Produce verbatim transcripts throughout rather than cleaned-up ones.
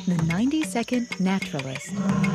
The ninety second Naturalist.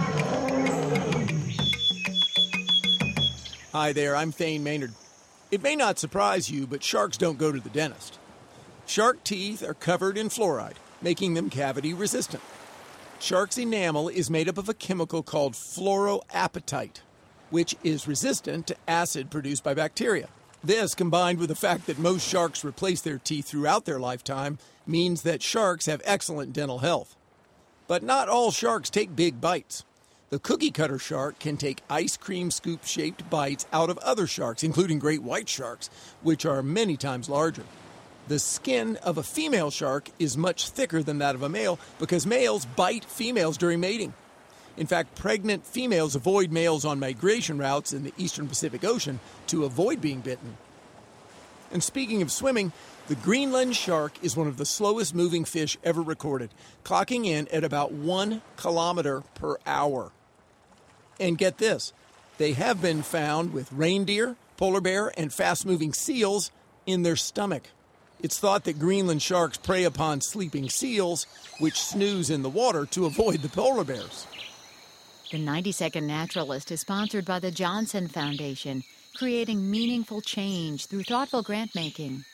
Hi there, I'm Thane Maynard. It may not surprise you, but sharks don't go to the dentist. Shark teeth are covered in fluoride, making them cavity resistant. Shark's enamel is made up of a chemical called fluoroapatite, which is resistant to acid produced by bacteria. This, combined with the fact that most sharks replace their teeth throughout their lifetime, means that sharks have excellent dental health. But not all sharks take big bites. The cookie cutter shark can take ice cream scoop-shaped bites out of other sharks, including great white sharks, which are many times larger. The skin of a female shark is much thicker than that of a male because males bite females during mating. In fact, pregnant females avoid males on migration routes in the eastern Pacific Ocean to avoid being bitten. And speaking of swimming, the Greenland shark is one of the slowest moving fish ever recorded, clocking in at about one kilometer per hour. And get this, they have been found with reindeer, polar bear, and fast-moving seals in their stomach. It's thought that Greenland sharks prey upon sleeping seals, which snooze in the water to avoid the polar bears. The ninety second Naturalist is sponsored by the Johnson Foundation, creating meaningful change through thoughtful grant making.